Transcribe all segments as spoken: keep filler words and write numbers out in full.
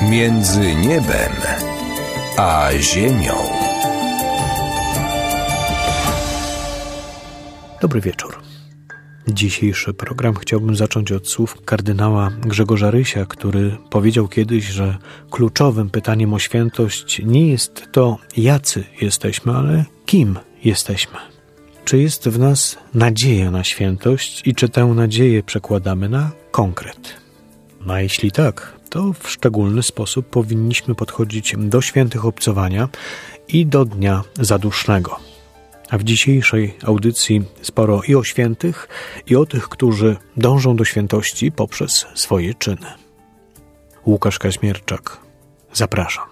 Między niebem a ziemią. Dobry wieczór. Dzisiejszy program chciałbym zacząć od słów kardynała Grzegorza Rysia, który powiedział kiedyś, że kluczowym pytaniem o świętość nie jest to, jacy jesteśmy, ale kim jesteśmy. Czy jest w nas nadzieja na świętość i czy tę nadzieję przekładamy na konkret? No a jeśli tak, to w szczególny sposób powinniśmy podchodzić do świętych obcowania i do Dnia Zadusznego. A w dzisiejszej audycji sporo i o świętych, i o tych, którzy dążą do świętości poprzez swoje czyny. Łukasz Kaźmierczak, zapraszam.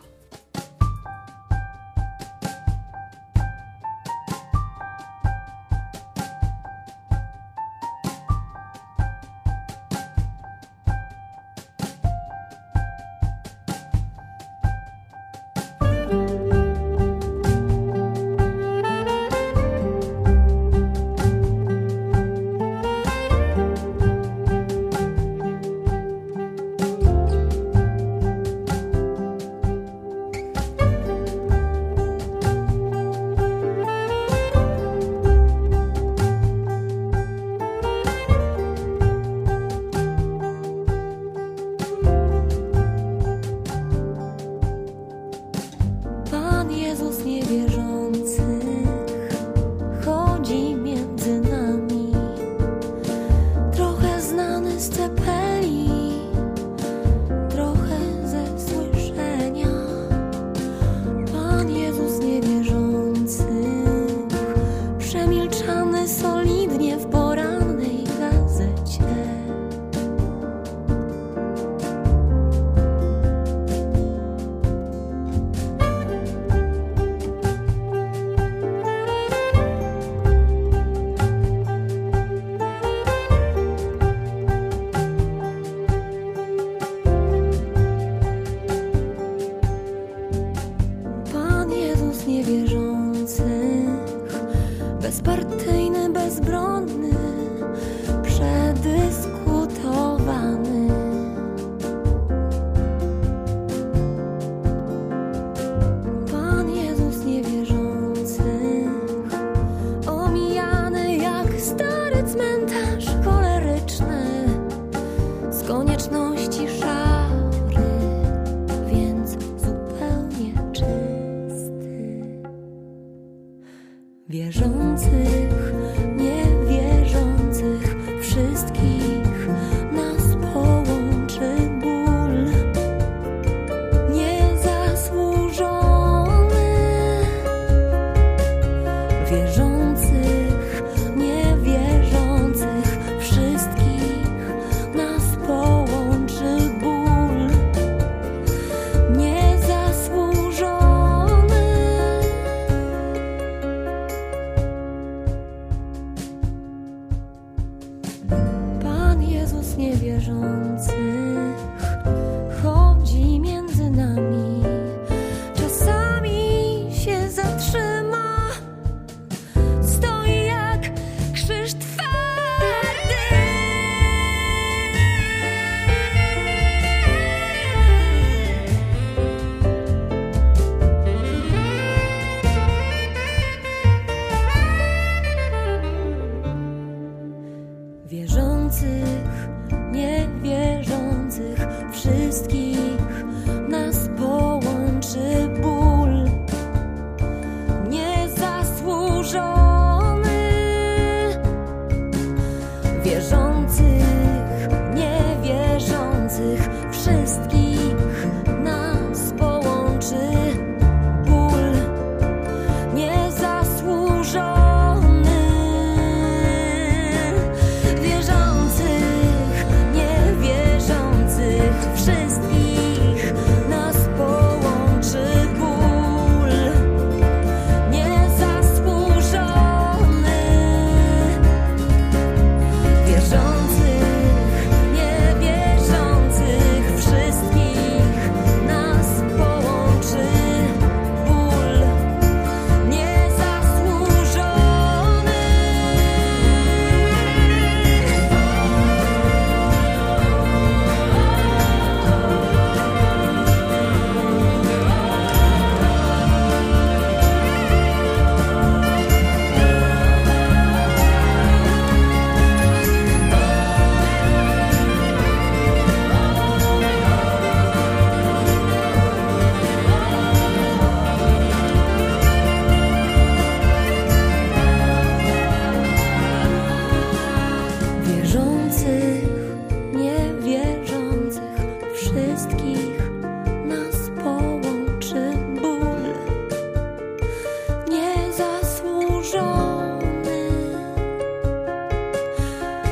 Wierzących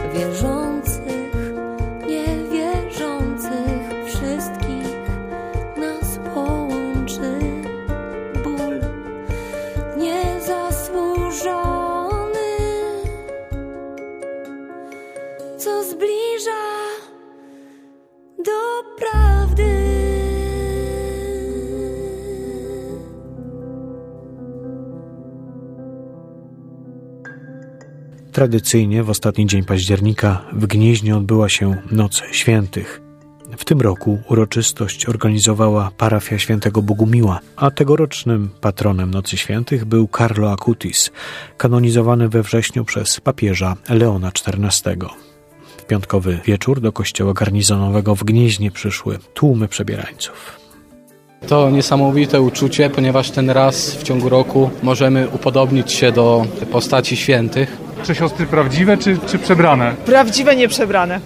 wierzących, niewierzących, wszystkich nas połączy ból niezasłużony, co zbliża do prawdy. Tradycyjnie w ostatni dzień października w Gnieźnie odbyła się Noc Świętych. W tym roku uroczystość organizowała parafia świętego Bogumiła, a tegorocznym patronem Nocy Świętych był Carlo Acutis, kanonizowany we wrześniu przez papieża Leona czternastego. W piątkowy wieczór do kościoła garnizonowego w Gnieźnie przyszły tłumy przebierańców. To niesamowite uczucie, ponieważ ten raz w ciągu roku możemy upodobnić się do postaci świętych. Czy siostry prawdziwe, czy, czy przebrane? Prawdziwe, nie przebrane.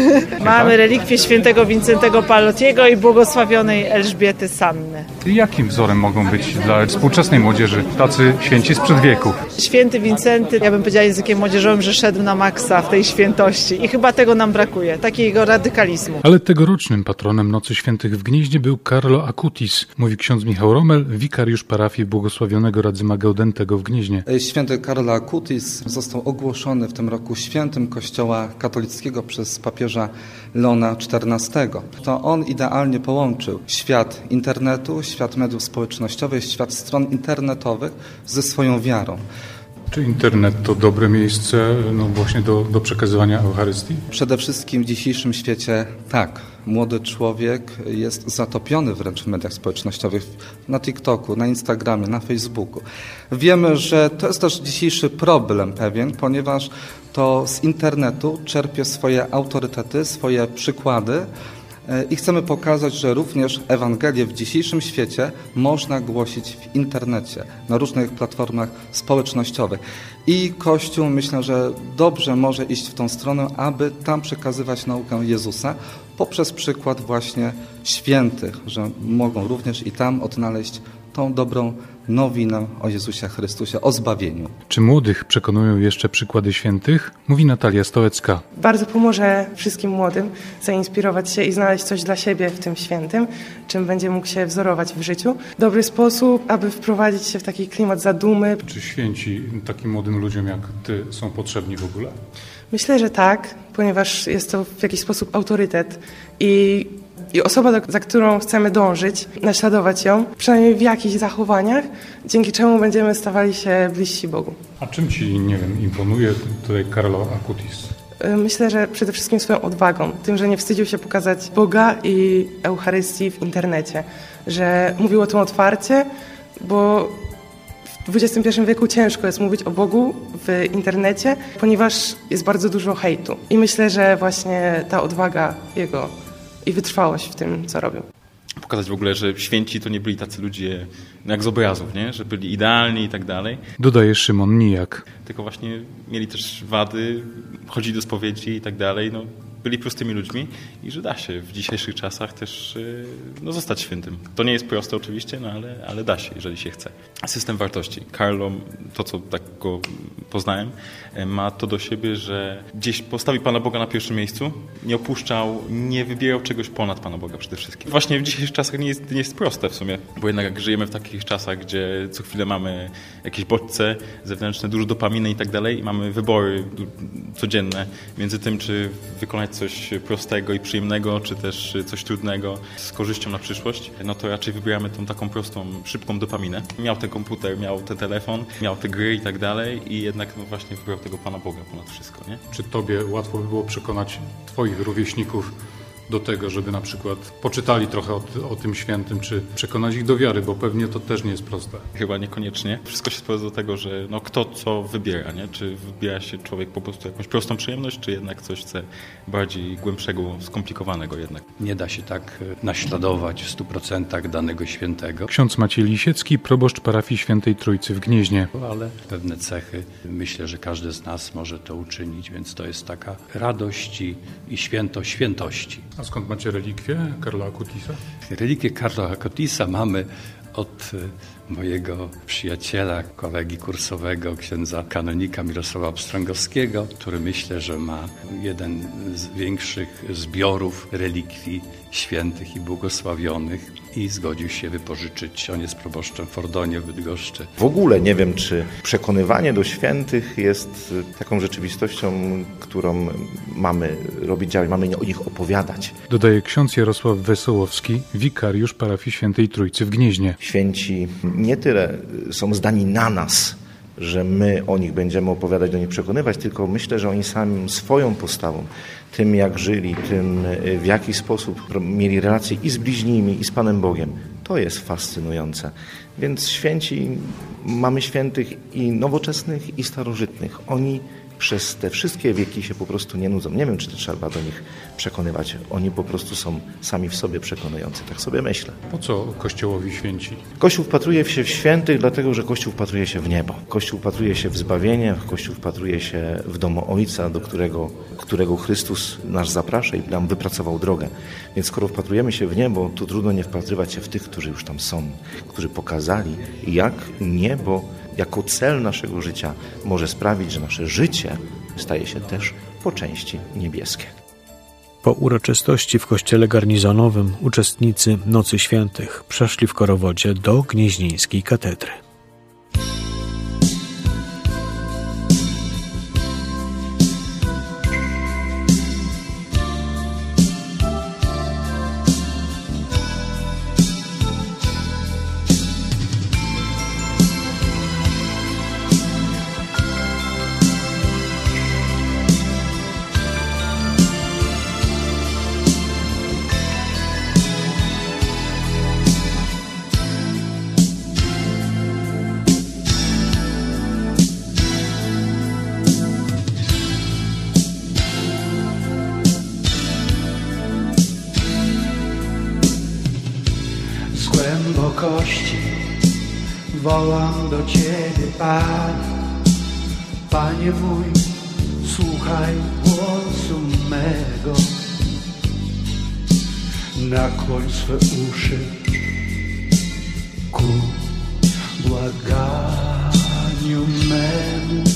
Mamy relikwie świętego Wincentego Pallotiego i błogosławionej Elżbiety Sanny. Jakim wzorem mogą być dla współczesnej młodzieży tacy święci sprzed wieków? Święty Wincenty, ja bym powiedziała językiem młodzieżowym, że szedł na maksa w tej świętości i chyba tego nam brakuje, takiego radykalizmu. Ale tegorocznym patronem Nocy Świętych w Gnieźnie był Carlo Acutis, mówi ksiądz Michał Rommel, wikariusz parafii błogosławionego Radzyma Gaudentego w Gnieźnie. Święty Carlo Acutis został ogłoszony w tym roku świętym Kościoła katolickiego przez papieża Leona czternastego. To on idealnie połączył świat internetu, świat mediów społecznościowych, świat stron internetowych ze swoją wiarą. Czy internet to dobre miejsce no właśnie do, do przekazywania Eucharystii? Przede wszystkim w dzisiejszym świecie tak. Młody człowiek jest zatopiony wręcz w mediach społecznościowych, na TikToku, na Instagramie, na Facebooku. Wiemy, że to jest też dzisiejszy problem pewien, ponieważ to z internetu czerpie swoje autorytety, swoje przykłady i chcemy pokazać, że również Ewangelię w dzisiejszym świecie można głosić w internecie, na różnych platformach społecznościowych. I Kościół, myślę, że dobrze może iść w tą stronę, aby tam przekazywać naukę Jezusa poprzez przykład właśnie świętych, że mogą również i tam odnaleźć tą dobrą nowinę o Jezusie Chrystusie, o zbawieniu. Czy młodych przekonują jeszcze przykłady świętych? Mówi Natalia Stołecka. Bardzo pomoże wszystkim młodym zainspirować się i znaleźć coś dla siebie w tym świętym, czym będzie mógł się wzorować w życiu. Dobry sposób, aby wprowadzić się w taki klimat zadumy. Czy święci takim młodym ludziom jak ty są potrzebni w ogóle? Myślę, że tak, ponieważ jest to w jakiś sposób autorytet i I osoba, do, za którą chcemy dążyć, naśladować ją, przynajmniej w jakichś zachowaniach, dzięki czemu będziemy stawali się bliżsi Bogu. A czym ci, nie wiem, imponuje tutaj Carlo Acutis? Myślę, że przede wszystkim swoją odwagą, tym, że nie wstydził się pokazać Boga i Eucharystii w internecie, że mówił o tym otwarcie, bo w dwudziestym pierwszym wieku ciężko jest mówić o Bogu w internecie, ponieważ jest bardzo dużo hejtu. I myślę, że właśnie ta odwaga jego i wytrwałość w tym, co robią. Pokazać w ogóle, że święci to nie byli tacy ludzie jak z obrazów, nie? Że byli idealni i tak dalej. Dodaje Szymon Nijak. Tylko właśnie mieli też wady, chodzili do spowiedzi i tak dalej. No, byli prostymi ludźmi i że da się w dzisiejszych czasach też no, zostać świętym. To nie jest proste oczywiście, no, ale, ale da się, jeżeli się chce. System wartości. Carlo, to co tak go poznałem, ma to do siebie, że gdzieś postawi Pana Boga na pierwszym miejscu, nie opuszczał, nie wybierał czegoś ponad Pana Boga przede wszystkim. Właśnie w dzisiejszych czasach nie jest, nie jest proste w sumie, bo jednak jak żyjemy w takich czasach, gdzie co chwilę mamy jakieś bodźce zewnętrzne, dużo dopaminy i tak dalej i mamy wybory codzienne między tym, czy wykonać coś prostego i przyjemnego, czy też coś trudnego z korzyścią na przyszłość, no to raczej wybieramy tą taką prostą, szybką dopaminę. Miał ten komputer, miał ten telefon, miał te gry i tak dalej i jednak no właśnie wybrał tego Pana Boga ponad wszystko, nie? Czy tobie łatwo by było przekonać twoich rówieśników do tego, żeby na przykład poczytali trochę o, o tym świętym, czy przekonać ich do wiary, bo pewnie to też nie jest proste. Chyba niekoniecznie. Wszystko się sprowadza do tego, że no kto co wybiera, nie? Czy wybiera się człowiek po prostu jakąś prostą przyjemność, czy jednak coś chce bardziej głębszego, skomplikowanego jednak. Nie da się tak naśladować w stu procentach danego świętego. Ksiądz Maciej Lisiecki, proboszcz parafii Świętej Trójcy w Gnieźnie. Ale pewne cechy, myślę, że każdy z nas może to uczynić, więc to jest taka radość i, i święto świętości. A skąd macie relikwie Carla Acutisa? Relikwie Carla Acutisa mamy od mojego przyjaciela, kolegi kursowego, księdza kanonika Mirosława Pstrągowskiego, który myślę, że ma jeden z większych zbiorów relikwii świętych i błogosławionych i zgodził się wypożyczyć. On jest proboszczem w Ordonie w Bydgoszczy. W ogóle nie wiem, czy przekonywanie do świętych jest taką rzeczywistością, którą mamy robić, działać, mamy o nich opowiadać. Dodaje ksiądz Jarosław Wesołowski, wikariusz parafii Świętej Trójcy w Gnieźnie. Święci nie tyle są zdani na nas, że my o nich będziemy opowiadać, do nich przekonywać, tylko myślę, że oni sami swoją postawą, tym jak żyli, tym w jaki sposób mieli relacje i z bliźnimi, i z Panem Bogiem, to jest fascynujące. Więc święci, mamy świętych i nowoczesnych, i starożytnych. Oni przez te wszystkie wieki się po prostu nie nudzą. Nie wiem, czy to trzeba do nich przekonywać. Oni po prostu są sami w sobie przekonujący. Tak sobie myślę. Po co Kościołowi święci? Kościół wpatruje się w świętych, dlatego że Kościół wpatruje się w niebo. Kościół wpatruje się w zbawienie, Kościół wpatruje się w domu Ojca, do którego, którego Chrystus nas zaprasza i nam wypracował drogę. Więc skoro wpatrujemy się w niebo, to trudno nie wpatrywać się w tych, którzy już tam są, którzy pokazali, jak niebo jako cel naszego życia może sprawić, że nasze życie staje się też po części niebieskie. Po uroczystości w kościele garnizonowym uczestnicy Nocy Świętych przeszli w Korowodzie do Gnieźnieńskiej katedry. Głębokości wołam do Ciebie, Panie, Panie mój, słuchaj głosu mego, nakłoń swe uszy ku błaganiu memu.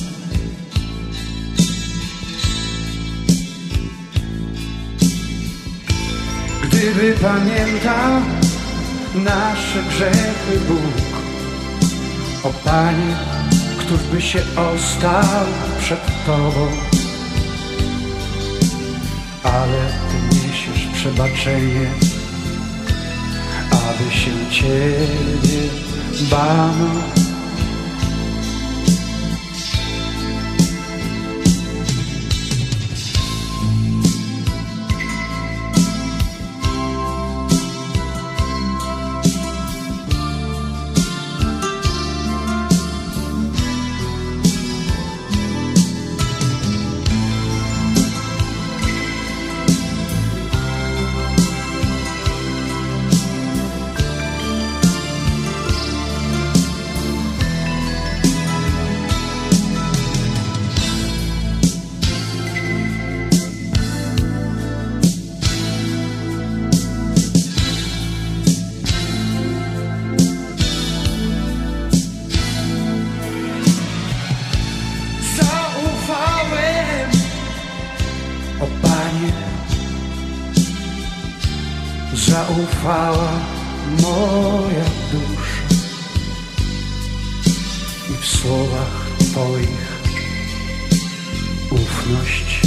Gdyby pamiętał nasze grzechy Bóg, o Panie, któż by się ostał przed Tobą, ale Ty niesiesz przebaczenie, aby się Ciebie bano. Zaufała moja dusza i w słowach Twoich ufność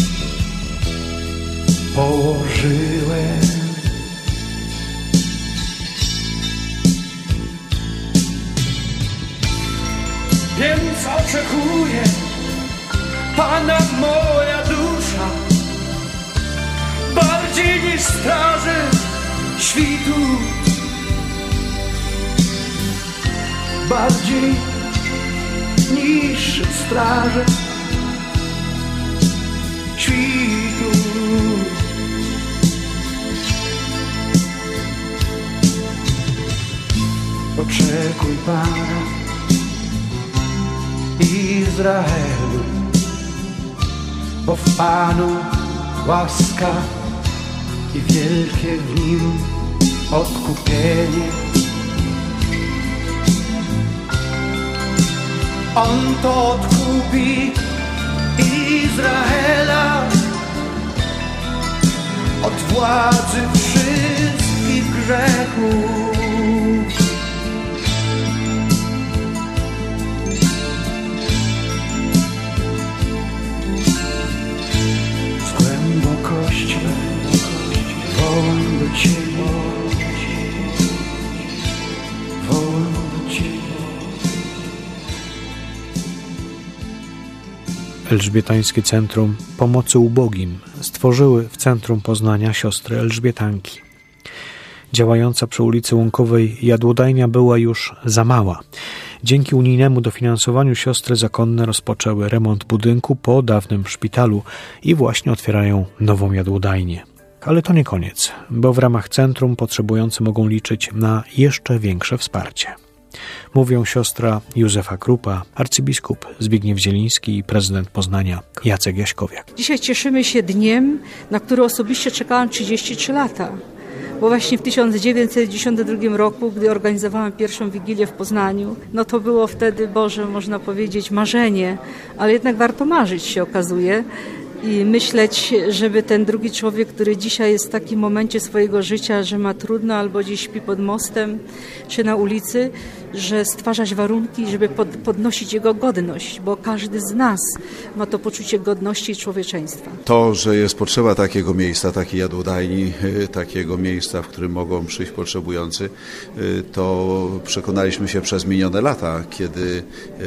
położyłem. Więc oczekuję Pana moja dusza, bardziej niż straży świtu, bardziej niż straże świtu. Oczekuj Pana Izraelu, bo w Panu łaska i wielkie w Nim odkupienie. On to odkupi Izraela od władzy wszystkich grzechów. Z głębokości wołam do Ciebie, wołam do Ciebie. Elżbietańskie Centrum Pomocy Ubogim stworzyły w centrum Poznania siostry Elżbietanki. Działająca przy ulicy Łąkowej jadłodajnia była już za mała. Dzięki unijnemu dofinansowaniu siostry zakonne rozpoczęły remont budynku po dawnym szpitalu i właśnie otwierają nową jadłodajnię. Ale to nie koniec, bo w ramach centrum potrzebujący mogą liczyć na jeszcze większe wsparcie. Mówią siostra Józefa Krupa, arcybiskup Zbigniew Zieliński i prezydent Poznania Jacek Jaśkowiak. Dzisiaj cieszymy się dniem, na który osobiście czekałam trzydzieści trzy lata. Bo właśnie w tysiąc dziewięćset dziewięćdziesiątym drugim roku, gdy organizowałam pierwszą Wigilię w Poznaniu, no to było wtedy, Boże, można powiedzieć, marzenie, ale jednak warto marzyć, się okazuje, i myśleć, żeby ten drugi człowiek, który dzisiaj jest w takim momencie swojego życia, że ma trudno albo gdzieś śpi pod mostem czy na ulicy, że stwarzać warunki, żeby pod, podnosić jego godność, bo każdy z nas ma to poczucie godności i człowieczeństwa. To, że jest potrzeba takiego miejsca, takiej jadłodajni, takiego miejsca, w którym mogą przyjść potrzebujący, to przekonaliśmy się przez minione lata, kiedy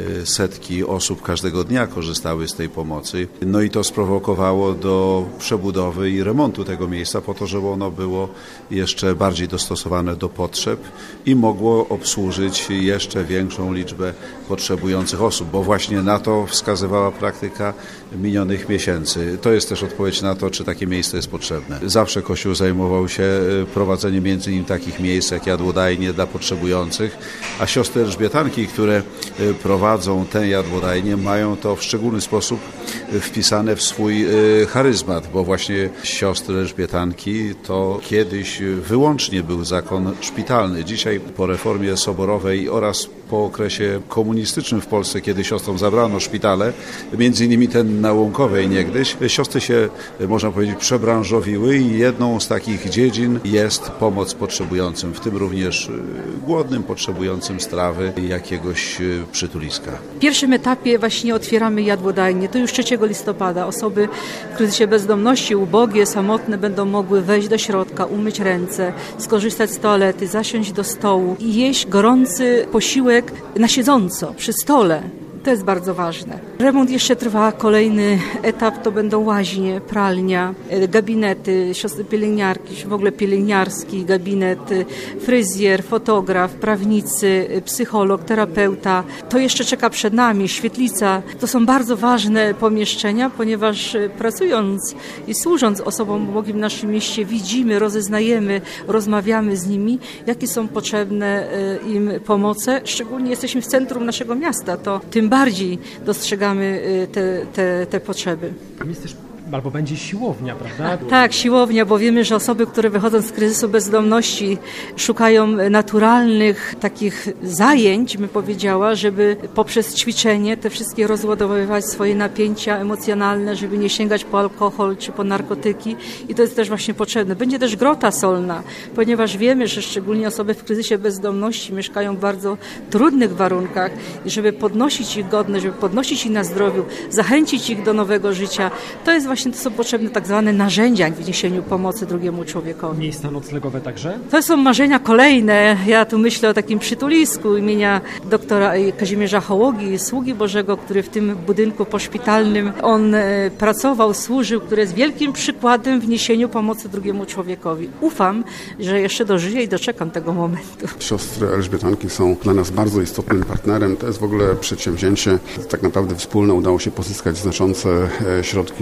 setki osób każdego dnia korzystały z tej pomocy. No i to sprowokowało do przebudowy i remontu tego miejsca po to, żeby ono było jeszcze bardziej dostosowane do potrzeb i mogło obsłużyć jeszcze większą liczbę potrzebujących osób, bo właśnie na to wskazywała praktyka minionych miesięcy. To jest też odpowiedź na to, czy takie miejsce jest potrzebne. Zawsze Kościół zajmował się prowadzeniem między innymi takich miejsc jak jadłodajnie dla potrzebujących, a siostry Elżbietanki, które prowadzą tę jadłodajnię, mają to w szczególny sposób wpisane w swój charyzmat, bo właśnie siostry Elżbietanki to kiedyś wyłącznie był zakon szpitalny. Dzisiaj po reformie soborowej oraz po okresie komunistycznym w Polsce, kiedy siostrom zabrano szpitale, między innymi ten na Łąkowej niegdyś, siostry się, można powiedzieć, przebranżowiły i jedną z takich dziedzin jest pomoc potrzebującym, w tym również głodnym, potrzebującym strawy, jakiegoś przytuliska. W pierwszym etapie właśnie otwieramy jadłodajnię. To już trzeciego listopada. Osoby w kryzysie bezdomności, ubogie, samotne będą mogły wejść do środka, umyć ręce, skorzystać z toalety, zasiąść do stołu i jeść gorący posiłek na siedząco, przy stole. To jest bardzo ważne. Remont jeszcze trwa, kolejny etap to będą łaźnie, pralnia, gabinety, siostry pielęgniarki, w ogóle pielęgniarski gabinet, fryzjer, fotograf, prawnicy, psycholog, terapeuta. To jeszcze czeka przed nami, świetlica. To są bardzo ważne pomieszczenia, ponieważ pracując i służąc osobom ubogim w naszym mieście widzimy, rozeznajemy, rozmawiamy z nimi, jakie są potrzebne im pomoce. Szczególnie jesteśmy w centrum naszego miasta, to tym bardziej dostrzegamy te, te, te potrzeby. Jest też, albo będzie siłownia, prawda? Tak, siłownia, bo wiemy, że osoby, które wychodzą z kryzysu bezdomności, szukają naturalnych takich zajęć, bym powiedziała, żeby poprzez ćwiczenie te wszystkie rozładowywać swoje napięcia emocjonalne, żeby nie sięgać po alkohol czy po narkotyki i to jest też właśnie potrzebne. Będzie też grota solna, ponieważ wiemy, że szczególnie osoby w kryzysie bezdomności mieszkają w bardzo trudnych warunkach i żeby podnosić ich godność, żeby podnosić ich na zdrowiu, zachęcić ich do nowego życia, to jest właśnie to są potrzebne tak zwane narzędzia w niesieniu pomocy drugiemu człowiekowi. Miejsca noclegowe także? To są marzenia kolejne. Ja tu myślę o takim przytulisku imienia doktora Kazimierza Hołogi, sługi Bożego, który w tym budynku poszpitalnym on pracował, służył, który jest wielkim przykładem w niesieniu pomocy drugiemu człowiekowi. Ufam, że jeszcze dożyję i doczekam tego momentu. Siostry Elżbietanki są dla nas bardzo istotnym partnerem. To jest w ogóle przedsięwzięcie tak naprawdę wspólne. Udało się pozyskać znaczące środki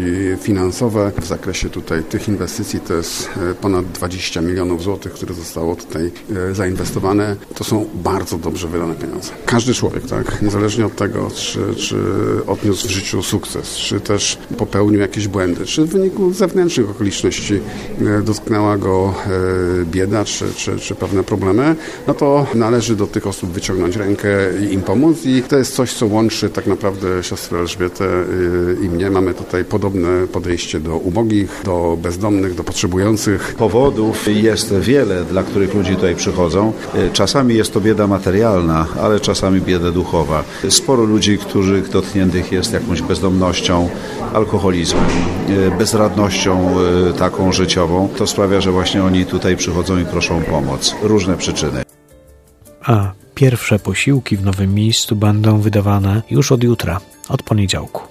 finansowe. W zakresie tutaj tych inwestycji to jest ponad dwadzieścia milionów złotych, które zostało tutaj zainwestowane. To są bardzo dobrze wydane pieniądze. Każdy człowiek, tak, niezależnie od tego, czy, czy odniósł w życiu sukces, czy też popełnił jakieś błędy, czy w wyniku zewnętrznych okoliczności dotknęła go bieda, czy, czy, czy pewne problemy, no to należy do tych osób wyciągnąć rękę i im pomóc i to jest coś, co łączy tak naprawdę siostrę Elżbietę i mnie. Mamy tutaj podobne podejście do ubogich, do bezdomnych, do potrzebujących. Powodów jest wiele, dla których ludzie tutaj przychodzą. Czasami jest to bieda materialna, ale czasami bieda duchowa. Sporo ludzi, których dotkniętych jest jakąś bezdomnością, alkoholizmem, bezradnością taką życiową. To sprawia, że właśnie oni tutaj przychodzą i proszą o pomoc. Różne przyczyny. A pierwsze posiłki w nowym miejscu będą wydawane już od jutra, od poniedziałku.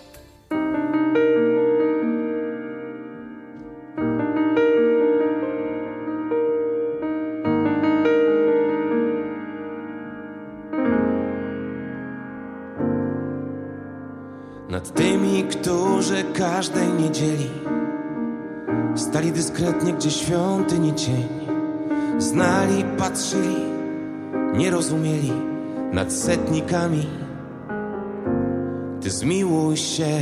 Nad tymi, którzy każdej niedzieli stali dyskretnie, gdzie świątyni cień, znali, patrzyli, nie rozumieli, nad setnikami Ty zmiłuj się.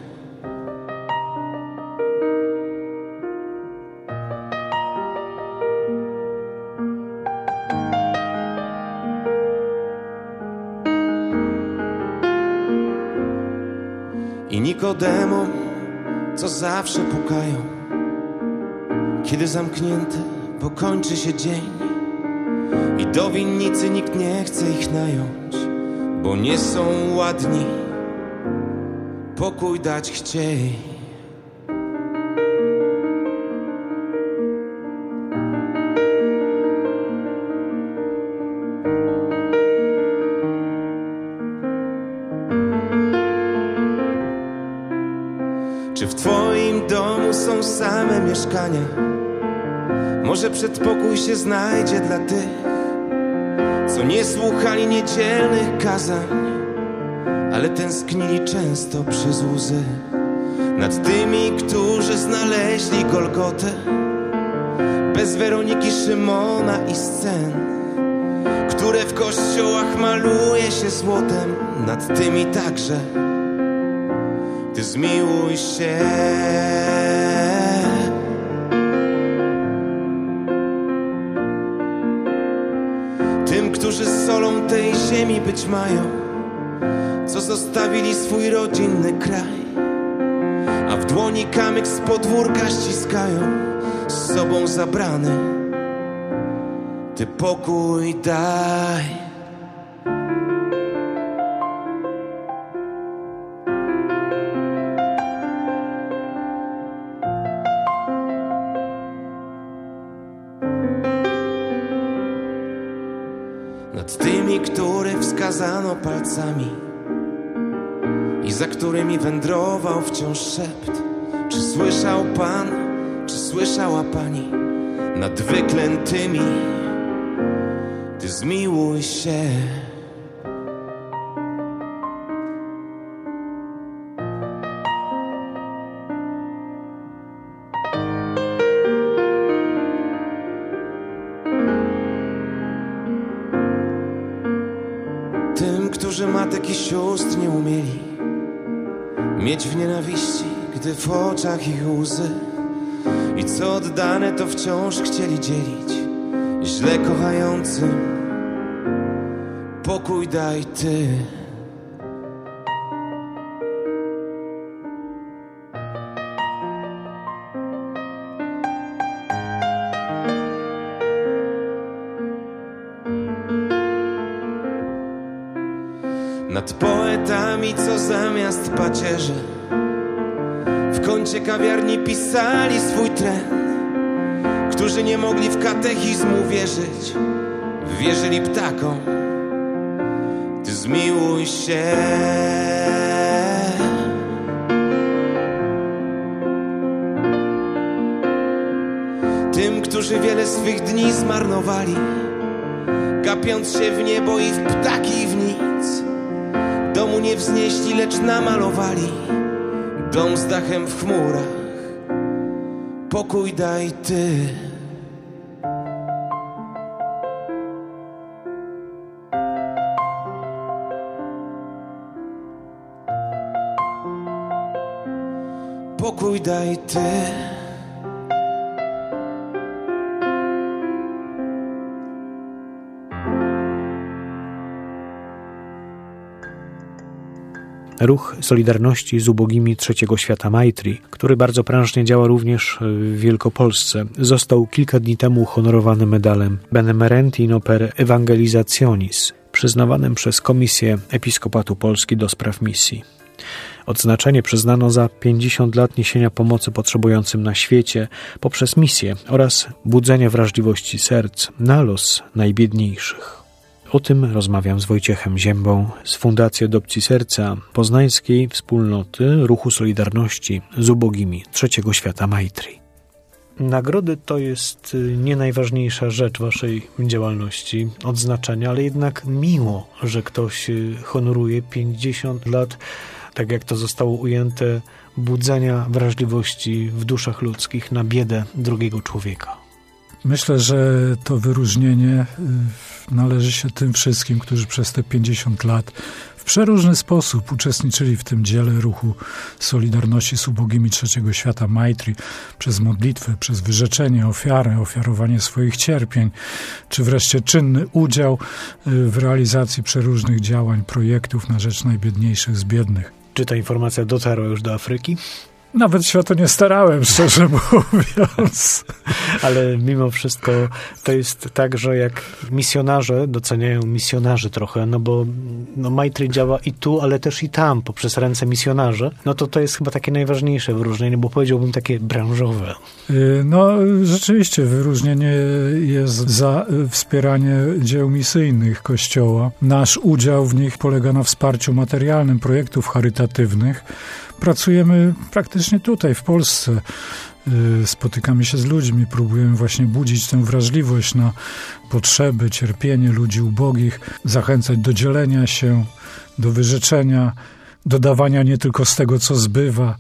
I Nikodemom, co zawsze pukają, kiedy zamknięte pokończy się dzień. I do winnicy nikt nie chce ich nająć, bo nie są ładni, pokój dać chciej. Czy w twoim domu są same mieszkania? Może przedpokój się znajdzie dla tych, co nie słuchali niedzielnych kazań, ale tęsknili często przez łzy. Nad tymi, którzy znaleźli Golgotę, bez Weroniki, Szymona i scen, które w kościołach maluje się złotem. Nad tymi także Ty zmiłuj się. Tym, którzy solą tej ziemi być mają, co zostawili swój rodzinny kraj, a w dłoni kamyk z podwórka ściskają, z sobą zabrany Ty pokój daj. Nad tymi, których wskazano palcami i za którymi wędrował wciąż szept. Czy słyszał Pan, czy słyszała Pani? Nad wyklętymi Ty zmiłuj się. Tym, którzy matek i sióstr nie umieli mieć w nienawiści, gdy w oczach ich łzy, i co oddane to wciąż chcieli dzielić, źle kochającym pokój daj Ty. Nad poetami, co zamiast pacierzy w kącie kawiarni pisali swój tren, którzy nie mogli w katechizm uwierzyć, wierzyli ptakom. Ty zmiłuj się. Tym, którzy wiele swych dni zmarnowali, gapiąc się w niebo i w ptaki i w nic, domu nie wznieśli, lecz namalowali Dom z dachem w chmurach, pokój daj Ty. Pokój daj Ty. Ruch Solidarności z ubogimi Trzeciego Świata Maitri, który bardzo prężnie działa również w Wielkopolsce, został kilka dni temu uhonorowany medalem Benemerenti in Opere Evangelizationis, przyznawanym przez Komisję Episkopatu Polski do spraw misji. Odznaczenie przyznano za pięćdziesiąt lat niesienia pomocy potrzebującym na świecie poprzez misję oraz budzenie wrażliwości serc na los najbiedniejszych. O tym rozmawiam z Wojciechem Ziębą z Fundacji Adopcji Serca Poznańskiej Wspólnoty Ruchu Solidarności z ubogimi Trzeciego Świata Maitri. Nagrody to jest nie najważniejsza rzecz waszej działalności, odznaczenia, ale jednak miło, że ktoś honoruje pięćdziesiąt lat, tak jak to zostało ujęte, budzenia wrażliwości w duszach ludzkich na biedę drugiego człowieka. Myślę, że to wyróżnienie należy się tym wszystkim, którzy przez te pięćdziesiąt lat w przeróżny sposób uczestniczyli w tym dziele ruchu Solidarności z ubogimi Trzeciego Świata Maitri, przez modlitwę, przez wyrzeczenie, ofiarę, ofiarowanie swoich cierpień, czy wreszcie czynny udział w realizacji przeróżnych działań, projektów na rzecz najbiedniejszych z biednych. Czy ta informacja dotarła już do Afryki? Nawet się o to nie starałem, szczerze mówiąc. Ale mimo wszystko to jest tak, że jak misjonarze doceniają misjonarzy trochę, no bo no Maitri działa i tu, ale też i tam, poprzez ręce misjonarzy, no to to jest chyba takie najważniejsze wyróżnienie, bo powiedziałbym takie branżowe. No rzeczywiście wyróżnienie jest za wspieranie dzieł misyjnych Kościoła. Nasz udział w nich polega na wsparciu materialnym projektów charytatywnych. Pracujemy praktycznie tutaj, w Polsce. Spotykamy się z ludźmi, próbujemy właśnie budzić tę wrażliwość na potrzeby, cierpienie ludzi ubogich, zachęcać do dzielenia się, do wyrzeczenia, do dawania nie tylko z tego, co zbywa,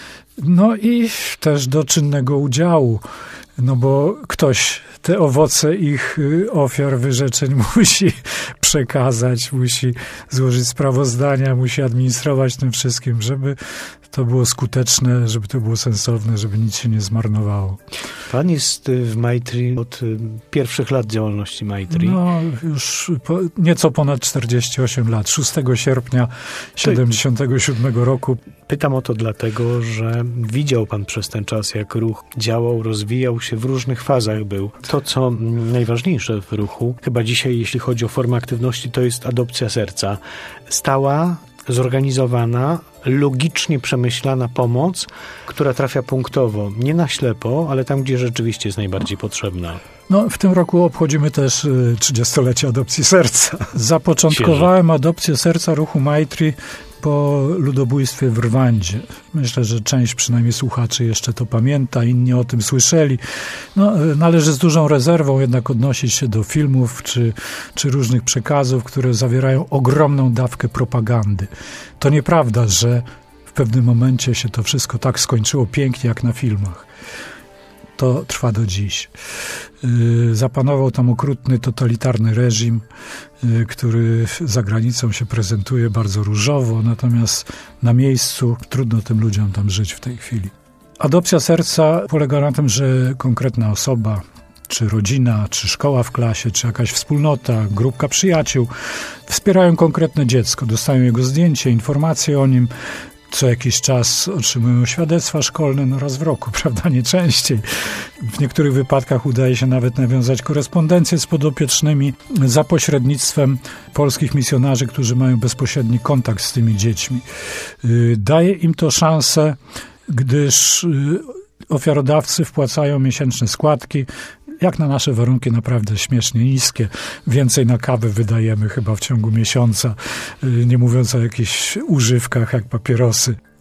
no i też do czynnego udziału, no bo ktoś te owoce ich ofiar, wyrzeczeń musi przekazać, musi złożyć sprawozdania, musi administrować tym wszystkim, żeby to było skuteczne, żeby to było sensowne, żeby nic się nie zmarnowało. Pan jest w Maitri od pierwszych lat działalności Maitri. No, już po, nieco ponad czterdzieści osiem lat. szóstego sierpnia siedemdziesiątego siódmego roku. Pytam o to dlatego, że widział pan przez ten czas, jak ruch działał, rozwijał się, w różnych fazach był. To, co najważniejsze w ruchu, chyba dzisiaj, jeśli chodzi o formę aktywności, to jest adopcja serca. Stała, zorganizowana, logicznie przemyślana pomoc, która trafia punktowo, nie na ślepo, ale tam, gdzie rzeczywiście jest najbardziej potrzebna. No, w tym roku obchodzimy też trzydziestolecie adopcji serca. Zapoczątkowałem adopcję serca ruchu Maitri po ludobójstwie w Rwandzie. Myślę, że część przynajmniej słuchaczy jeszcze to pamięta, inni o tym słyszeli. No, należy z dużą rezerwą jednak odnosić się do filmów czy, czy różnych przekazów, które zawierają ogromną dawkę propagandy. To nieprawda, że w pewnym momencie się to wszystko tak skończyło pięknie jak na filmach. To trwa do dziś. Zapanował tam okrutny, totalitarny reżim, który za granicą się prezentuje bardzo różowo, natomiast na miejscu trudno tym ludziom tam żyć w tej chwili. Adopcja serca polega na tym, że konkretna osoba, czy rodzina, czy szkoła w klasie, czy jakaś wspólnota, grupka przyjaciół wspierają konkretne dziecko, dostają jego zdjęcie, informacje o nim. Co jakiś czas otrzymują świadectwa szkolne, no raz w roku, prawda, nie częściej. W niektórych wypadkach udaje się nawet nawiązać korespondencję z podopiecznymi za pośrednictwem polskich misjonarzy, którzy mają bezpośredni kontakt z tymi dziećmi. Daje im to szansę, gdyż ofiarodawcy wpłacają miesięczne składki, jak na nasze warunki naprawdę śmiesznie niskie. Więcej na kawę wydajemy chyba w ciągu miesiąca, nie mówiąc o jakichś używkach jak papierosy.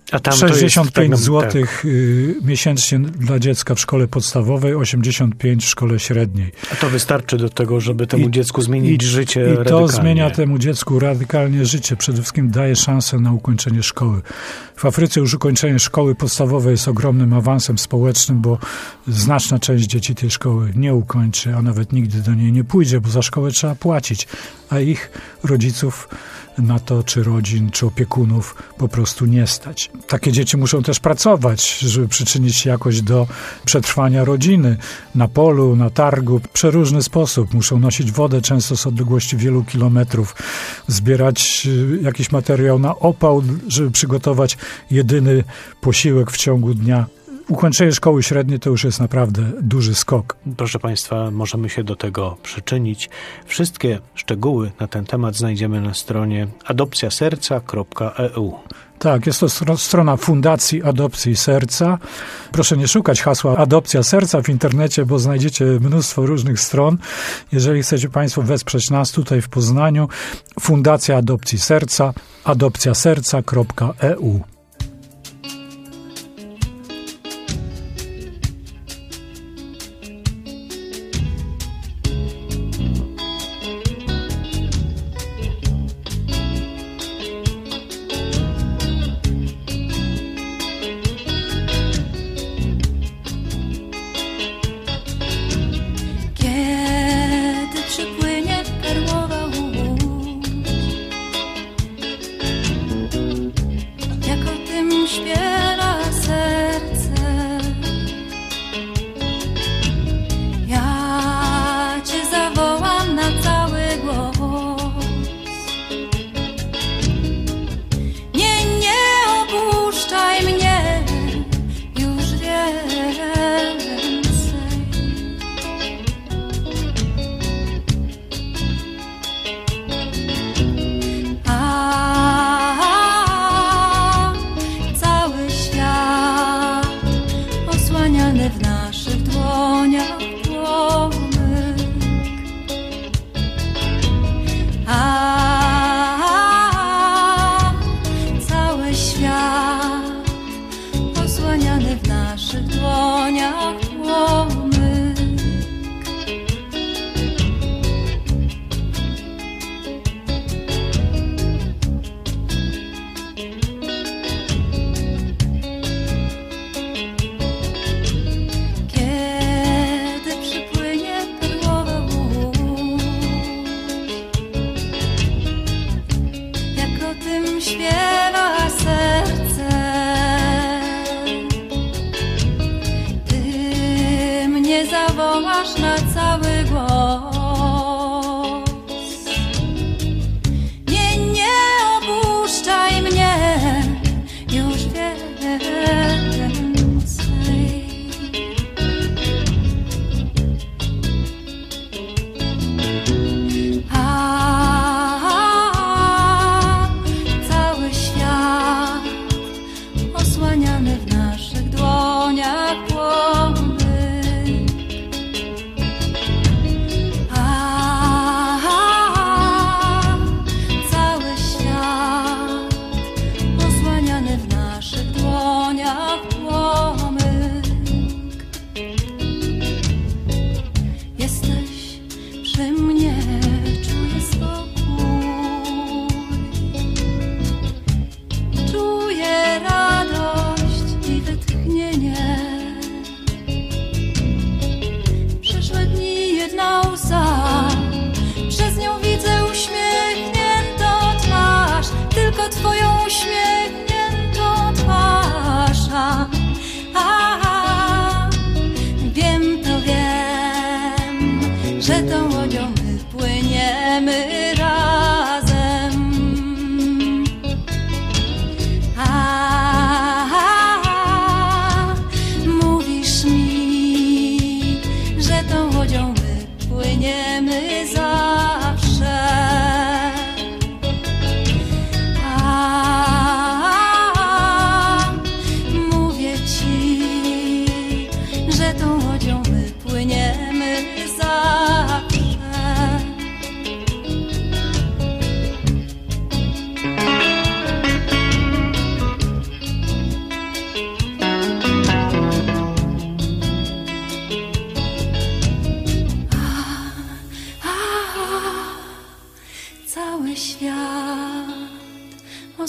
A tam sześćdziesiąt pięć to jest, złotych tak. miesięcznie dla dziecka w szkole podstawowej, osiemdziesiąt pięć w szkole średniej. A to wystarczy do tego, żeby temu I, dziecku zmienić i, życie I radykalnie. to zmienia temu dziecku radykalnie życie. Przede wszystkim daje szansę na ukończenie szkoły. W Afryce już ukończenie szkoły podstawowej jest ogromnym awansem społecznym, bo znaczna część dzieci tej szkoły nie ukończy, a nawet nigdy do niej nie pójdzie, bo za szkołę trzeba płacić, a ich rodziców na to, czy rodzin, czy opiekunów po prostu nie stać. Takie dzieci muszą też pracować, żeby przyczynić się jakoś do przetrwania rodziny. Na polu, na targu, w przeróżny sposób. Muszą nosić wodę często z odległości wielu kilometrów, zbierać jakiś materiał na opał, żeby przygotować jedyny posiłek w ciągu dnia. Ukończenie szkoły średniej to już jest naprawdę duży skok. Proszę Państwa, możemy się do tego przyczynić. Wszystkie szczegóły na ten temat znajdziemy na stronie adopcja serca kropka e u. Tak, jest to stro- strona Fundacji Adopcji Serca. Proszę nie szukać hasła Adopcja Serca w internecie, bo znajdziecie mnóstwo różnych stron. Jeżeli chcecie Państwo wesprzeć nas tutaj w Poznaniu, Fundacja Adopcji Serca, adopcja serca kropka e u.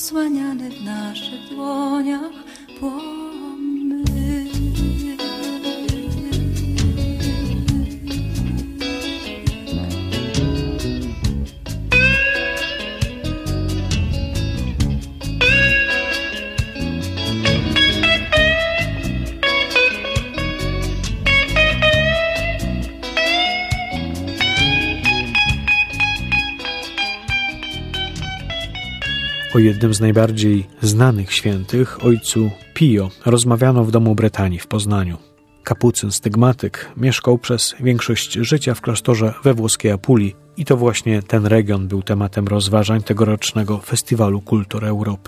zasłaniany w naszych dłoniach płomy. O jednym z najbardziej znanych świętych, ojcu Pio, rozmawiano w domu Bretanii w Poznaniu. Kapucyn, stygmatyk, mieszkał przez większość życia w klasztorze we włoskiej Apulii i to właśnie ten region był tematem rozważań tegorocznego Festiwalu Kultury Europy.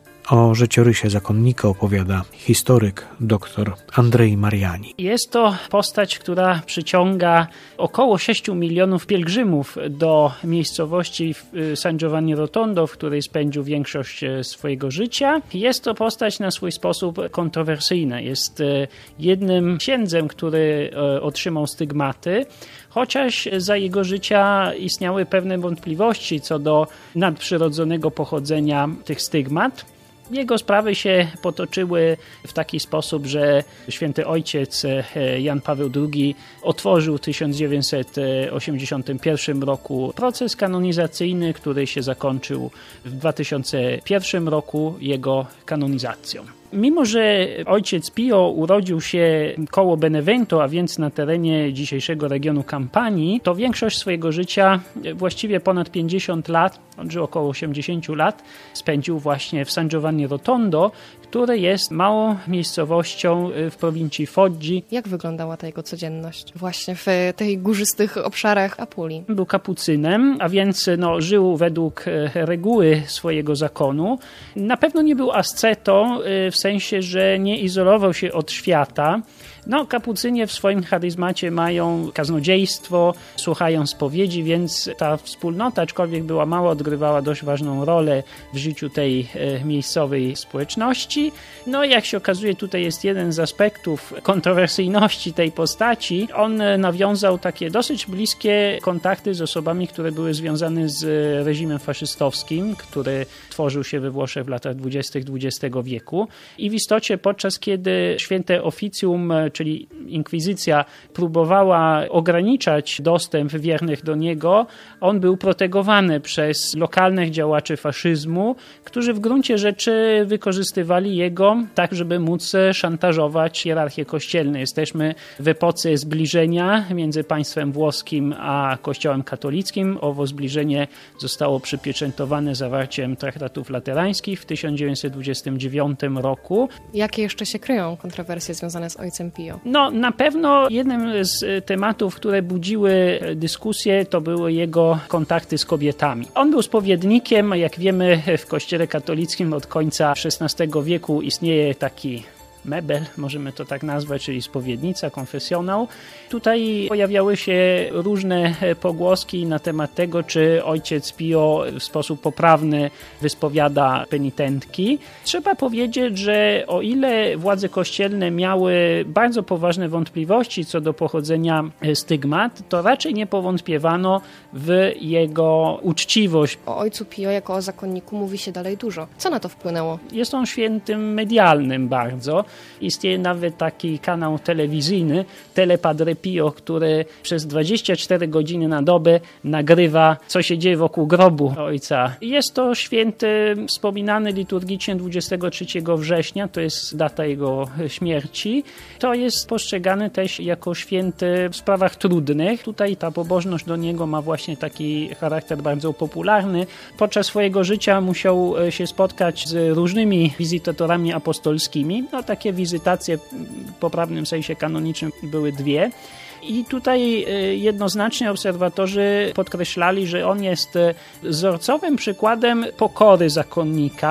O życiorysie zakonnika opowiada historyk dr Andrzej Mariani. Jest to postać, która przyciąga około sześciu milionów pielgrzymów do miejscowości San Giovanni Rotondo, w której spędził większość swojego życia. Jest to postać na swój sposób kontrowersyjna. Jest jednym księdzem, który otrzymał stygmaty, chociaż za jego życia istniały pewne wątpliwości co do nadprzyrodzonego pochodzenia tych stygmat. Jego sprawy się potoczyły w taki sposób, że święty ojciec Jan Paweł drugi otworzył w tysiąc dziewięćset osiemdziesiątym pierwszym roku proces kanonizacyjny, który się zakończył w dwa tysiące pierwszym roku jego kanonizacją. Mimo że ojciec Pio urodził się koło Benevento, a więc na terenie dzisiejszego regionu Campanii, to większość swojego życia, właściwie ponad pięćdziesiąt lat, on żył około osiemdziesiąt lat, spędził właśnie w San Giovanni Rotondo, które jest małą miejscowością w prowincji Foggi. Jak wyglądała ta jego codzienność właśnie w tych górzystych obszarach Apulii? Był kapucynem, a więc no, żył według reguły swojego zakonu. Na pewno nie był ascetą, w sensie, że nie izolował się od świata. No, kapucynie w swoim charyzmacie mają kaznodziejstwo, słuchają spowiedzi, więc ta wspólnota, aczkolwiek była mała, odgrywała dość ważną rolę w życiu tej e, miejscowej społeczności. No, jak się okazuje, tutaj jest jeden z aspektów kontrowersyjności tej postaci. On nawiązał takie dosyć bliskie kontakty z osobami, które były związane z reżimem faszystowskim, który tworzył się we Włoszech w latach dwudziestych dwudziestego wieku. I w istocie podczas kiedy święte oficjum, czyli inkwizycja, próbowała ograniczać dostęp wiernych do niego, on był protegowany przez lokalnych działaczy faszyzmu, którzy w gruncie rzeczy wykorzystywali jego tak, żeby móc szantażować hierarchię kościelną. Jesteśmy w epoce zbliżenia między państwem włoskim a kościołem katolickim. Owo zbliżenie zostało przypieczętowane zawarciem traktatów laterańskich w tysiąc dziewięćset dwudziestym dziewiątym roku. Jakie jeszcze się kryją kontrowersje związane z ojcem Pio? No, na pewno jednym z tematów, które budziły dyskusję, to były jego kontakty z kobietami. On był spowiednikiem, jak wiemy, w kościele katolickim od końca szesnastego wieku istnieje taki mebel, możemy to tak nazwać, czyli spowiednica, konfesjonał. Tutaj pojawiały się różne pogłoski na temat tego, czy ojciec Pio w sposób poprawny wyspowiada penitentki. Trzeba powiedzieć, że o ile władze kościelne miały bardzo poważne wątpliwości co do pochodzenia stygmat, to raczej nie powątpiewano w jego uczciwość. O ojcu Pio jako o zakonniku mówi się dalej dużo. Co na to wpłynęło? Jest on świętym medialnym bardzo. Istnieje nawet taki kanał telewizyjny Telepadre Pio, który przez dwadzieścia cztery godziny na dobę nagrywa, co się dzieje wokół grobu ojca. Jest to święty wspominany liturgicznie dwudziestego trzeciego września, to jest data jego śmierci. To jest postrzegany też jako święty w sprawach trudnych. Tutaj ta pobożność do niego ma właśnie taki charakter bardzo popularny. Podczas swojego życia musiał się spotkać z różnymi wizytatorami apostolskimi. No, takie wizytacje w poprawnym sensie kanonicznym były dwie. I tutaj jednoznacznie obserwatorzy podkreślali, że on jest wzorcowym przykładem pokory zakonnika.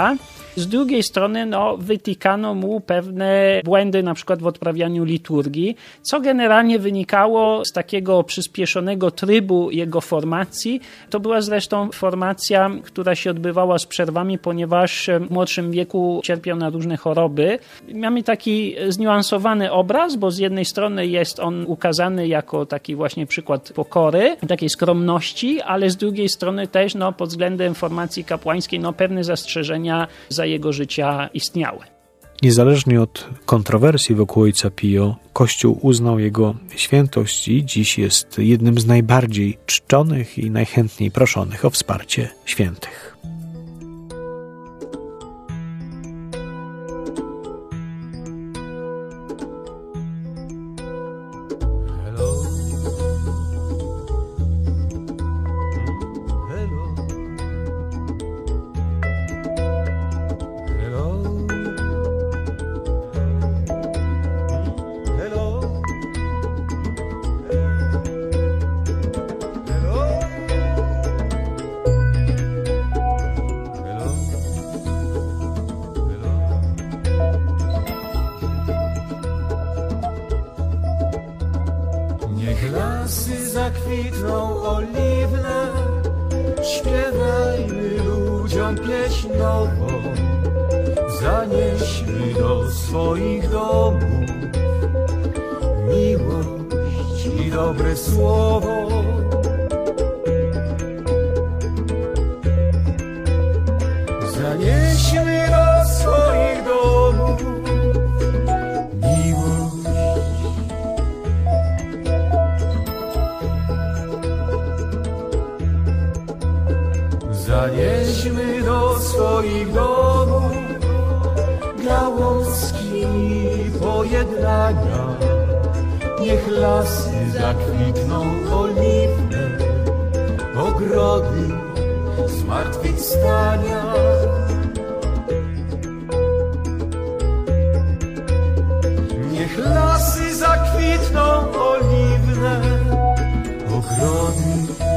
Z drugiej strony no, wytykano mu pewne błędy na przykład w odprawianiu liturgii, co generalnie wynikało z takiego przyspieszonego trybu jego formacji. To była zresztą formacja, która się odbywała z przerwami, ponieważ w młodszym wieku cierpiał na różne choroby. Mamy taki zniuansowany obraz, bo z jednej strony jest on ukazany jako taki właśnie przykład pokory, takiej skromności, ale z drugiej strony też no, pod względem formacji kapłańskiej no, pewne zastrzeżenia za jego życia istniały. Niezależnie od kontrowersji wokół ojca Pio, Kościół uznał jego świętość i dziś jest jednym z najbardziej czczonych i najchętniej proszonych o wsparcie świętych. Lasy zakwitną oliwne, śpiewajmy ludziom pieśń nową, zanieśmy do swoich domów miłość i dobre słowo. Zanieśmy do swoich domów Zanieśmy do swoich domów gałązki pojednania. Niech lasy zakwitną oliwne, ogrody zmartwychwstania. Niech lasy zakwitną oliwne, ogrody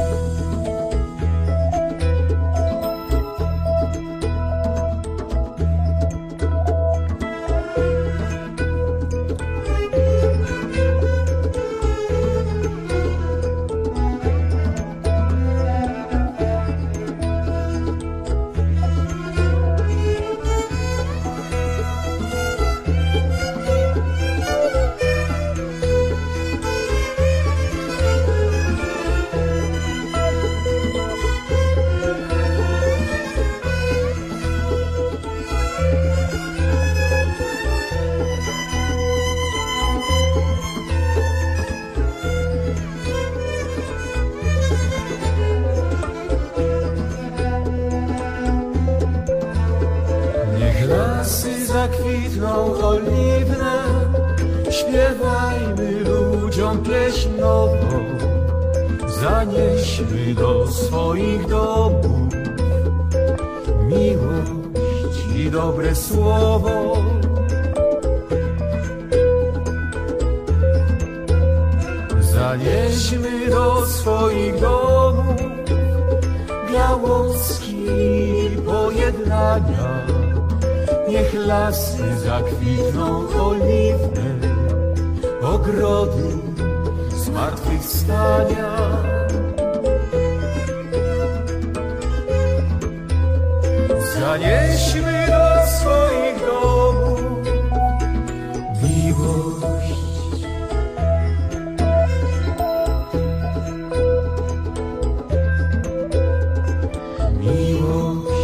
zakwitną oliwne, śpiewajmy ludziom pieśń nową, zanieśmy do swoich domów miłość i dobre słowo. Zanieśmy do swoich domów gałązki pojednania. Niech lasy zakwitną oliwne, ogrody zmartwychwstania. Zanieśmy do swoich domów miłość. Miłość.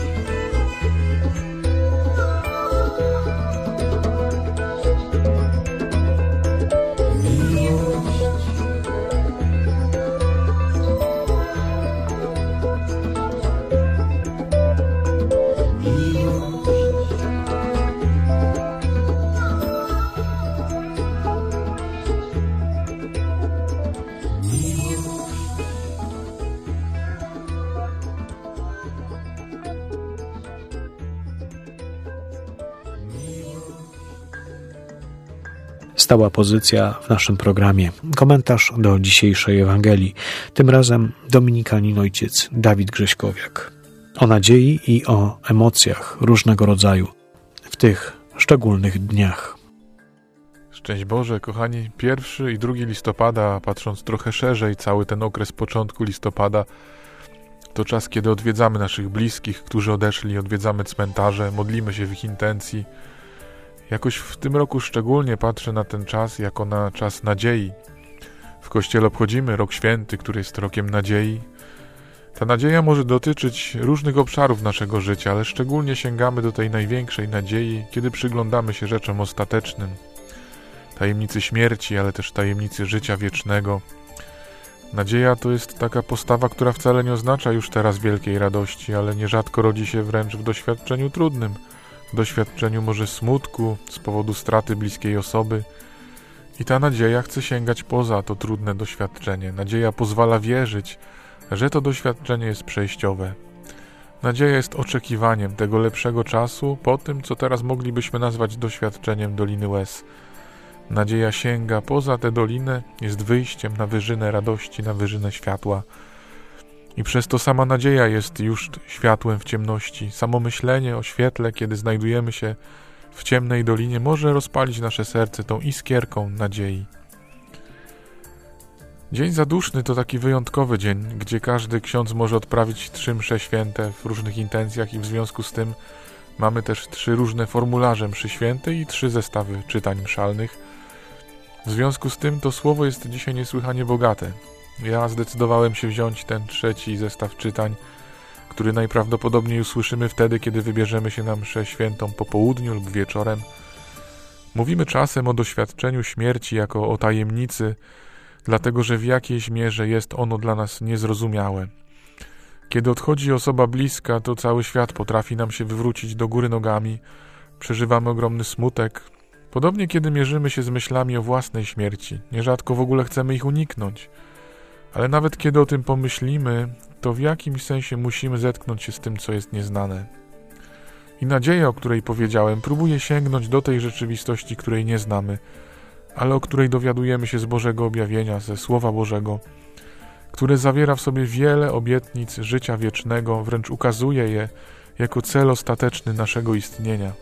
Stała pozycja w naszym programie. Komentarz do dzisiejszej Ewangelii. Tym razem dominikanin ojciec Dawid Grześkowiak. o nadziei i o emocjach różnego rodzaju w tych szczególnych dniach. Szczęść Boże, kochani, pierwszy i drugi listopada, patrząc trochę szerzej, cały ten okres początku listopada, to czas, kiedy odwiedzamy naszych bliskich, którzy odeszli, odwiedzamy cmentarze, modlimy się w ich intencji. Jakoś w tym roku szczególnie patrzę na ten czas jako na czas nadziei. W Kościele obchodzimy Rok Święty, który jest rokiem nadziei. Ta nadzieja może dotyczyć różnych obszarów naszego życia, ale szczególnie sięgamy do tej największej nadziei, kiedy przyglądamy się rzeczom ostatecznym. Tajemnicy śmierci, ale też tajemnicy życia wiecznego. Nadzieja to jest taka postawa, która wcale nie oznacza już teraz wielkiej radości, ale nierzadko rodzi się wręcz w doświadczeniu trudnym. W doświadczeniu może smutku z powodu straty bliskiej osoby. I ta nadzieja chce sięgać poza to trudne doświadczenie. Nadzieja pozwala wierzyć, że to doświadczenie jest przejściowe. Nadzieja jest oczekiwaniem tego lepszego czasu po tym, co teraz moglibyśmy nazwać doświadczeniem Doliny Łez. Nadzieja sięga poza tę dolinę, jest wyjściem na wyżynę radości, na wyżynę światła. I przez to sama nadzieja jest już światłem w ciemności. Samo myślenie o świetle, kiedy znajdujemy się w ciemnej dolinie, może rozpalić nasze serce tą iskierką nadziei. Dzień Zaduszny to taki wyjątkowy dzień, gdzie każdy ksiądz może odprawić trzy msze święte w różnych intencjach i w związku z tym mamy też trzy różne formularze mszy świętej i trzy zestawy czytań mszalnych. W związku z tym to słowo jest dzisiaj niesłychanie bogate. Ja zdecydowałem się wziąć ten trzeci zestaw czytań, który najprawdopodobniej usłyszymy wtedy, kiedy wybierzemy się na mszę świętą po południu lub wieczorem. Mówimy czasem o doświadczeniu śmierci jako o tajemnicy, dlatego że w jakiejś mierze jest ono dla nas niezrozumiałe. Kiedy odchodzi osoba bliska, to cały świat potrafi nam się wywrócić do góry nogami, przeżywamy ogromny smutek. Podobnie kiedy mierzymy się z myślami o własnej śmierci, nierzadko w ogóle chcemy ich uniknąć. Ale nawet kiedy o tym pomyślimy, to w jakimś sensie musimy zetknąć się z tym, co jest nieznane. I nadzieja, o której powiedziałem, próbuje sięgnąć do tej rzeczywistości, której nie znamy, ale o której dowiadujemy się z Bożego objawienia, ze Słowa Bożego, które zawiera w sobie wiele obietnic życia wiecznego, wręcz ukazuje je jako cel ostateczny naszego istnienia.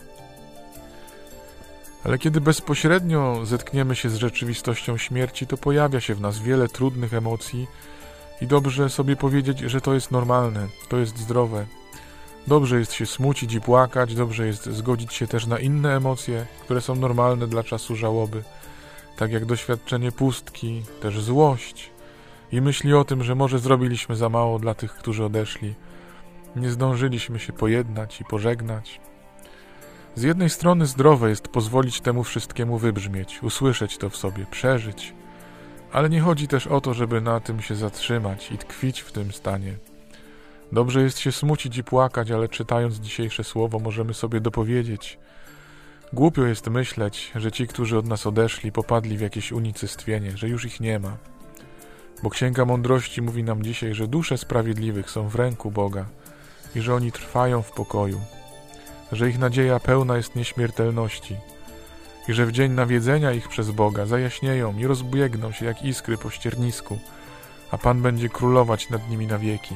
Ale kiedy bezpośrednio zetkniemy się z rzeczywistością śmierci, to pojawia się w nas wiele trudnych emocji i dobrze sobie powiedzieć, że to jest normalne, to jest zdrowe. Dobrze jest się smucić i płakać, dobrze jest zgodzić się też na inne emocje, które są normalne dla czasu żałoby, tak jak doświadczenie pustki, też złość i myśli o tym, że może zrobiliśmy za mało dla tych, którzy odeszli. Nie zdążyliśmy się pojednać i pożegnać. Z jednej strony zdrowe jest pozwolić temu wszystkiemu wybrzmieć, usłyszeć to w sobie, przeżyć, ale nie chodzi też o to, żeby na tym się zatrzymać i tkwić w tym stanie. Dobrze jest się smucić i płakać, ale czytając dzisiejsze słowo możemy sobie dopowiedzieć. Głupio jest myśleć, że ci, którzy od nas odeszli, popadli w jakieś unicestwienie, że już ich nie ma. Bo Księga Mądrości mówi nam dzisiaj, że dusze sprawiedliwych są w ręku Boga i że oni trwają w pokoju, że ich nadzieja pełna jest nieśmiertelności i że w dzień nawiedzenia ich przez Boga zajaśnieją i rozbiegną się jak iskry po ściernisku, a Pan będzie królować nad nimi na wieki.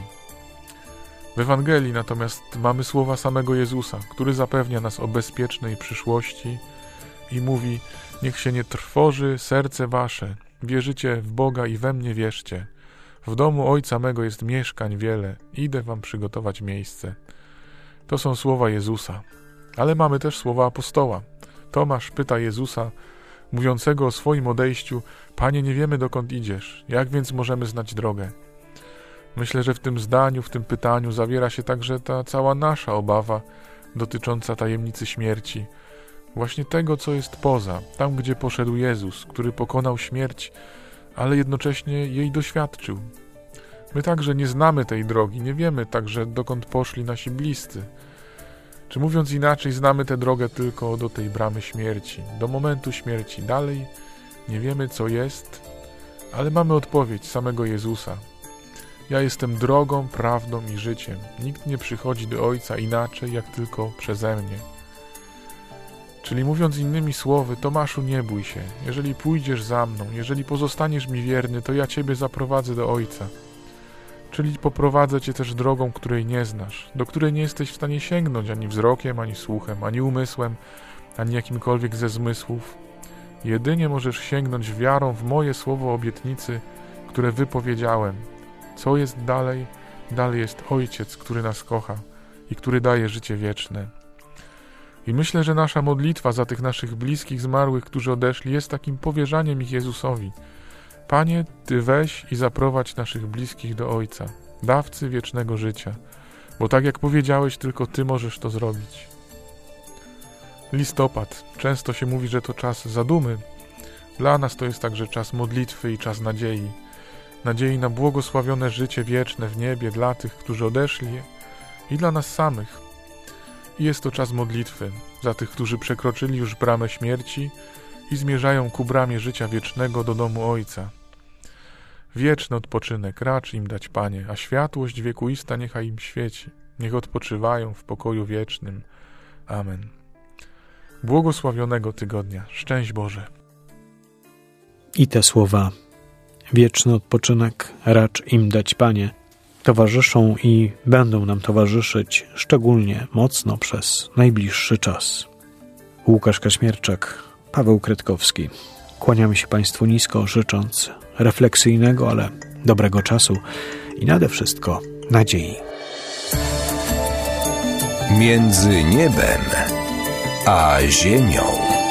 W Ewangelii natomiast mamy słowa samego Jezusa, który zapewnia nas o bezpiecznej przyszłości i mówi: niech się nie trwoży serce wasze, wierzycie w Boga i we mnie wierzcie. W domu Ojca mego jest mieszkań wiele, idę wam przygotować miejsce. To są słowa Jezusa, ale mamy też słowa apostoła. Tomasz pyta Jezusa, mówiącego o swoim odejściu: Panie, nie wiemy, dokąd idziesz, jak więc możemy znać drogę? Myślę, że w tym zdaniu, w tym pytaniu zawiera się także ta cała nasza obawa dotycząca tajemnicy śmierci. Właśnie tego, co jest poza, tam gdzie poszedł Jezus, który pokonał śmierć, ale jednocześnie jej doświadczył. My także nie znamy tej drogi, nie wiemy także, dokąd poszli nasi bliscy. Czy mówiąc inaczej, znamy tę drogę tylko do tej bramy śmierci, do momentu śmierci. Dalej nie wiemy, co jest, ale mamy odpowiedź samego Jezusa. Ja jestem drogą, prawdą i życiem. Nikt nie przychodzi do Ojca inaczej, jak tylko przeze mnie. Czyli mówiąc innymi słowy, Tomaszu, nie bój się. Jeżeli pójdziesz za mną, jeżeli pozostaniesz mi wierny, to ja Ciebie zaprowadzę do Ojca. czyli poprowadzę Cię też drogą, której nie znasz, do której nie jesteś w stanie sięgnąć ani wzrokiem, ani słuchem, ani umysłem, ani jakimkolwiek ze zmysłów. Jedynie możesz sięgnąć wiarą w moje słowo obietnicy, które wypowiedziałem. Co jest dalej? Dalej jest Ojciec, który nas kocha i który daje życie wieczne. I myślę, że nasza modlitwa za tych naszych bliskich zmarłych, którzy odeszli, jest takim powierzaniem ich Jezusowi. Panie, Ty weź i zaprowadź naszych bliskich do Ojca, dawcy wiecznego życia, bo tak jak powiedziałeś, tylko Ty możesz to zrobić. Listopad. Często się mówi, że to czas zadumy. Dla nas to jest także czas modlitwy i czas nadziei. Nadziei na błogosławione życie wieczne w niebie dla tych, którzy odeszli i dla nas samych. I jest to czas modlitwy za tych, którzy przekroczyli już bramę śmierci i zmierzają ku bramie życia wiecznego do domu Ojca. Wieczny odpoczynek racz im dać, Panie, a światłość wiekuista niechaj im świeci. Niech odpoczywają w pokoju wiecznym. Amen. Błogosławionego tygodnia. Szczęść Boże. I te słowa, wieczny odpoczynek racz im dać, Panie, towarzyszą i będą nam towarzyszyć szczególnie mocno przez najbliższy czas. Łukasz Kaśmierczak, Paweł Kretkowski. Kłaniamy się Państwu nisko, życząc refleksyjnego, ale dobrego czasu i nade wszystko nadziei. Między niebem a ziemią.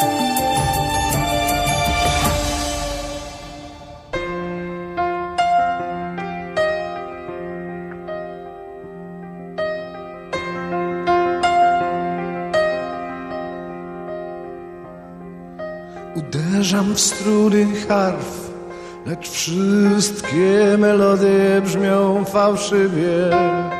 Uderzam w struny harf, lecz wszystkie melodie brzmią fałszywie.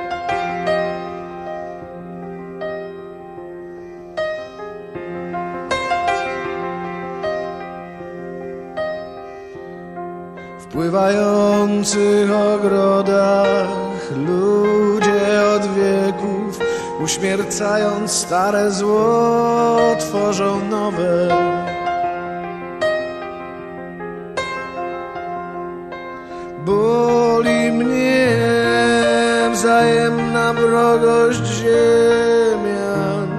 W pływających ogrodach ludzie od wieków, uśmiercając stare zło, tworzą nowe. Boli mnie wzajemna wrogość ziemian.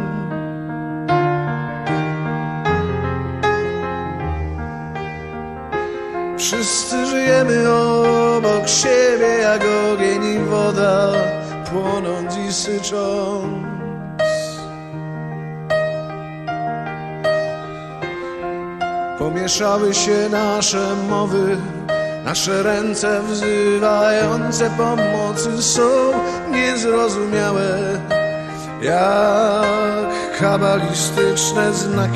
Wszyscy żyjemy obok siebie jak ogień i woda, płonąc i sycząc. Pomieszały się nasze mowy, nasze ręce wzywające pomocy są niezrozumiałe, jak kabalistyczne znaki.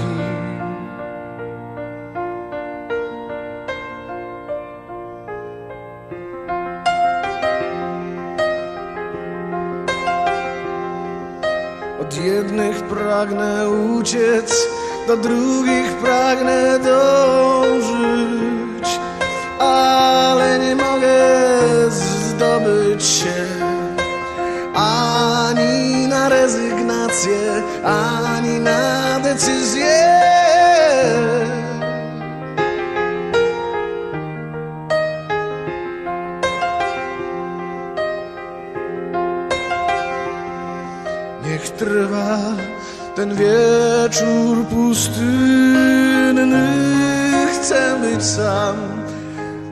Od jednych pragnę uciec, do drugich pragnę dążyć, ale nie mogę zdobyć się ani na rezygnację, ani na decyzję. Niech trwa ten wieczór pustynny, chcę być sam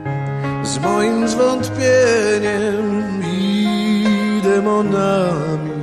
z moim zwątpieniem i demonami.